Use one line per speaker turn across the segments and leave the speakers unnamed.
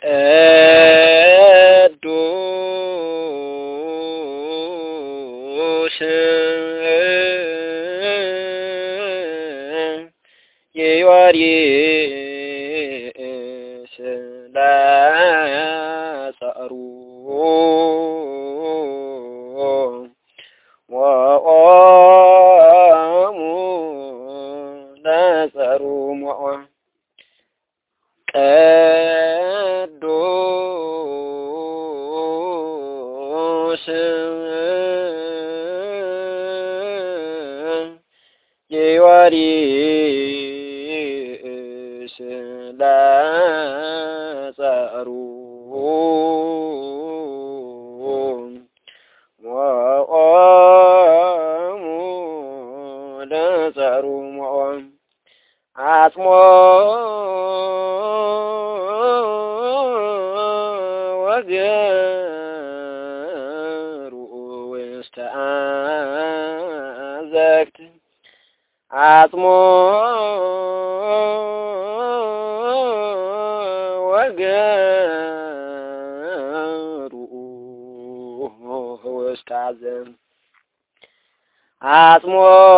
ቅዱስ የዮርዬስ ለጸሩ ወኦሙ ለጸሩ ሞዐ ቅዱስ የዮርዬስ ለጸሩ ወኦሙ ለጸሩ ሞዐ አጽሞ ወገሩ ውስተ አዘቅት አጽሞ ወገሩ ውስተ አዘቅት አጽሞ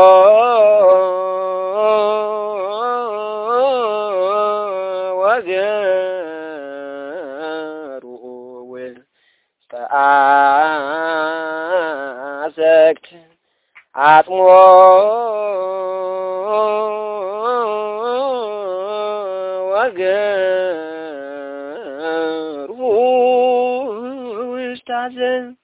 ወገሩ ውስተ አዘቅት አጽሞ ወገሩ ውስተ አዘቅት